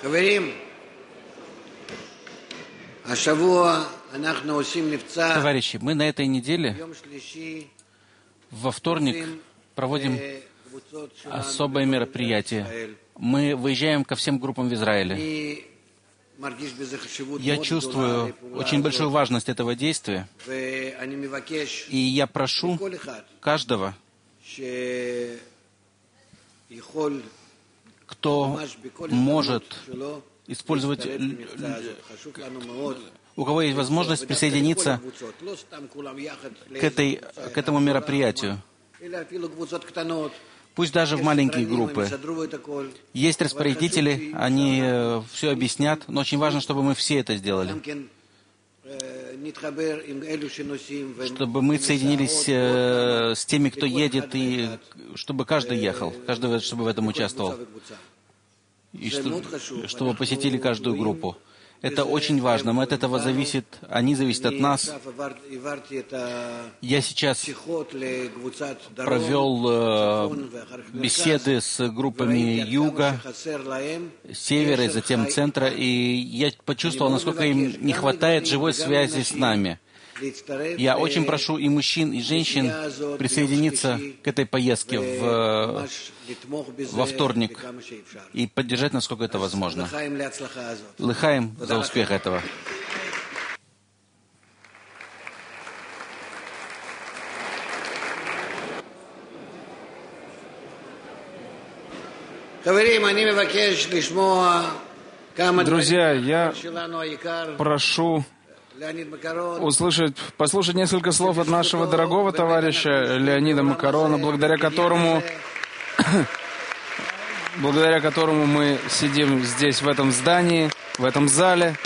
Товарищи, мы на этой неделе во вторник проводим особое мероприятие. Мы выезжаем ко всем группам в Израиле. Я чувствую очень большую важность этого действия, и я прошу каждого, кто может использовать, у кого есть возможность присоединиться к этому мероприятию. Пусть даже в маленькие группы. Есть распорядители, они все объяснят, но очень важно, чтобы мы все это сделали. Чтобы мы соединились с теми, кто едет, и чтобы каждый ехал, каждый, чтобы в этом участвовал. И чтобы посетили каждую группу. Это очень важно. От этого зависит, они зависят от нас. Я сейчас провел беседы с группами Юга, Севера и затем Центра, и я почувствовал, насколько им не хватает живой связи с нами. Я очень прошу и мужчин, и женщин присоединиться к этой поездке во вторник и поддержать, насколько это возможно. Лыхаем за успех этого. Друзья, я прошу послушать несколько слов от нашего дорогого товарища Леонида Макарона, благодаря которому мы сидим здесь, в этом здании, в этом зале.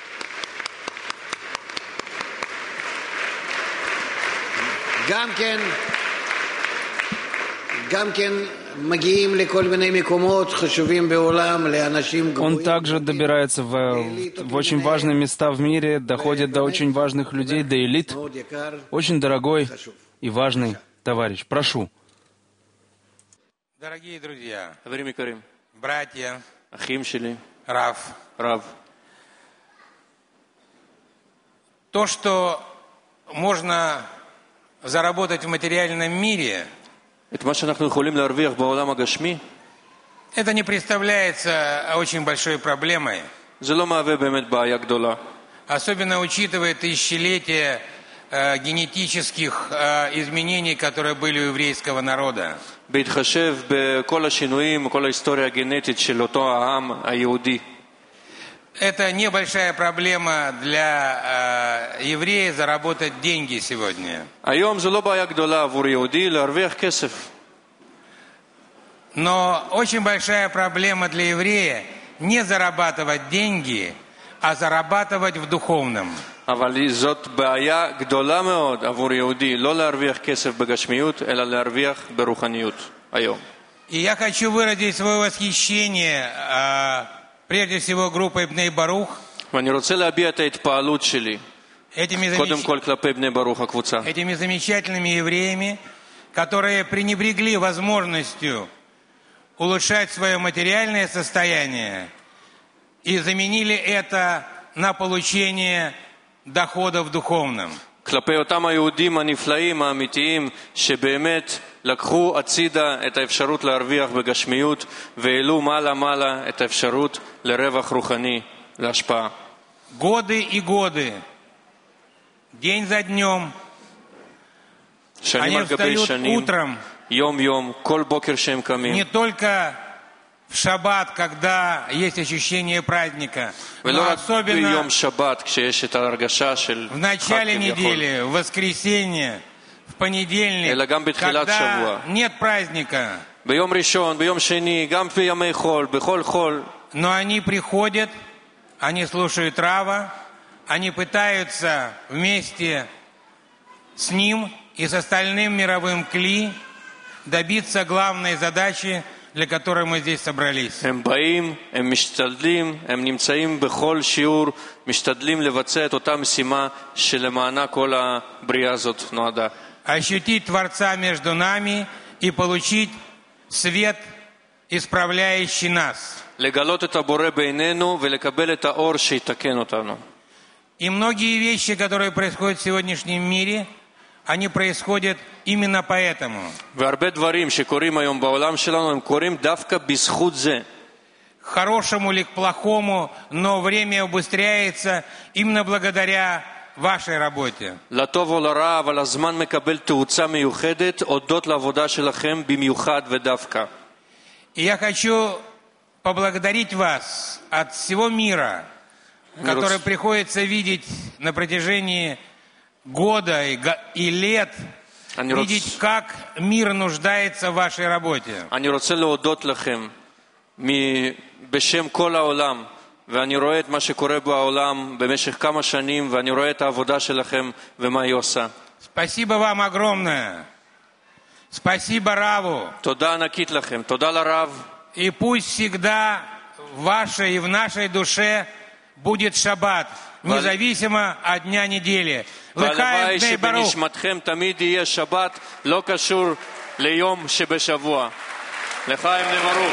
Он также добирается в очень важные места в мире, доходит до очень важных людей, до элит. Очень дорогой и важный товарищ. Прошу. Дорогие друзья, братья, Рав. То, что можно заработать в материальном мире, это не представляется очень большой проблемой. Особенно учитывая тысячелетия генетических изменений, которые были у еврейского народа. Это небольшая проблема для еврея заработать деньги сегодня. Но очень большая проблема для еврея не зарабатывать деньги, а зарабатывать в духовном. И я хочу выразить свое восхищение прежде всего группой Бней Барух, этими замечательными евреями, которые пренебрегли возможностью улучшать свое материальное состояние и заменили это на получение дохода в духовном. לקחו הצידה את האפשרות להרוויח בגשמיות והעלו מעלה את האפשרות לרווח רוחני, להשפעה. Годы и годы, день за днем, они встают утром, не только в шаббат, когда есть ощущение праздника, но особенно в начале недели, в воскресенье, в понедельник, когда нет праздника. Но они приходят, они слушают Рава, они пытаются вместе с ним и с остальным мировым кли добиться главной задачи, для которой мы здесь собрались. Ощутить Творца между нами и получить свет исправляющий нас. לגלות את הבורא בעינינו ולקבל את האור שיתקן אותנו. И многие вещи, которые происходят в сегодняшнем мире, они происходят именно поэтому. והרבה דברים שקורים היום בעולם שלנו הם קורים דווקא בזכות זה. К хорошему или к плохому, но время убыстряется именно благодаря вашей работе. לטוב או לרע, אבל הזמן מקבל תאוצה מיוחדת הודות לעבודה שלכם במיוחד ודווקא. И я хочу поблагодарить вас от всего мира, который приходится видеть на протяжении года и лет, видеть, как мир нуждается в вашей работе. אני רוצה להודות לכם בשם כל העולם, ואני רואה את מה שקורה בעולם במשך כמה שנים, ואני רואה את העבודה שלכם ומה היא עושה. Спасибо вам огромное. Спасибо Раву. תודה ענקית לכם, תודה לרב. И пусть всегда в вашей и в нашей душе будет шаббат, независимо от дня недели. והלוואי שבנשמתכם תמיד יהיה שבת, לא קשור ליום שבשבוע. לחיים לברוך.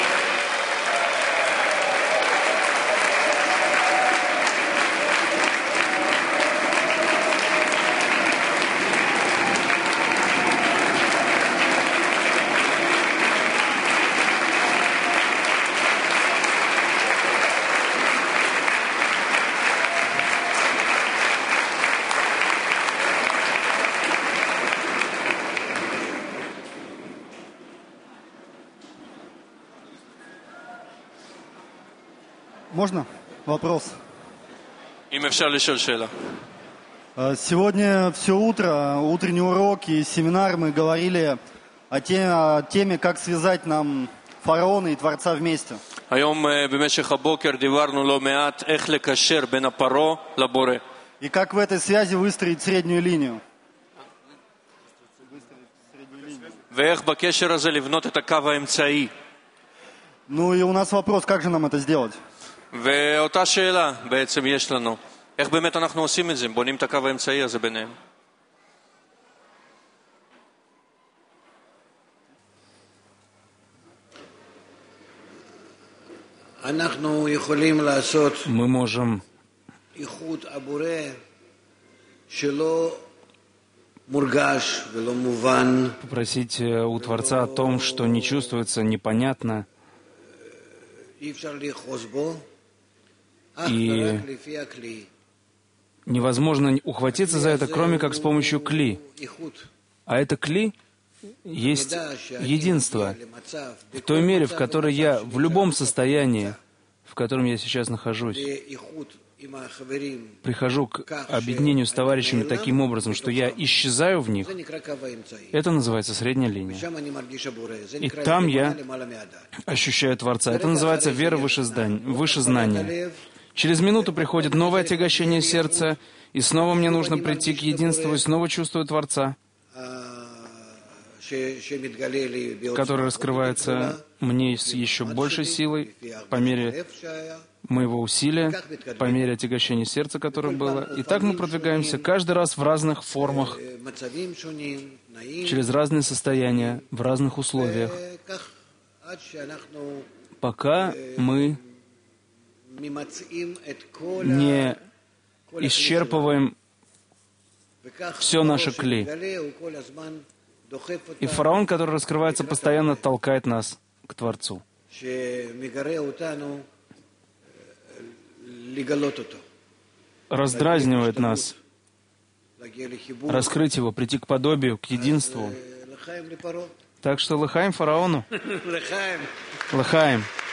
Можно вопрос? אם אפשר לשאול שאלה. Сегодня все утро, утренний урок и семинар мы говорили о теме, как связать нам фараона и Творца вместе. היום במשך הבוקר דיברנו לא מעט איך לקשר בין הפרעה לבורא. И как в этой связи выстроить среднюю линию. ואיך בקשר הזה לבנות את הקו האמצעי. Ну и у нас вопрос, как же нам это сделать? ואותה שאלה בעצם יש לנו. איך באמת אנחנו עושים את זה? בונים את הקו האמצעי הזה ביניהם. Мы можем попросить у Творца о том, что не чувствуется, непонятно, и невозможно ухватиться за это, кроме как с помощью кли. А это кли есть единство. В той мере, в которой я в любом состоянии, в котором я сейчас нахожусь, прихожу к объединению с товарищами таким образом, что я исчезаю в них, это называется средняя линия. И там я ощущаю Творца. Это называется вера выше знания. Через минуту приходит новое отягощение сердца, и снова мне нужно прийти к единству, и снова чувствую Творца, который раскрывается мне с еще большей силой по мере моего усилия, по мере отягощения сердца, которое было. И так мы продвигаемся каждый раз в разных формах, через разные состояния, в разных условиях, пока мы не исчерпываем все наше кли. И фараон, который раскрывается, постоянно толкает нас к Творцу, раздразнивает нас, раскрыть его, прийти к подобию, к единству. Так что лыхаем фараону. Лыхаем.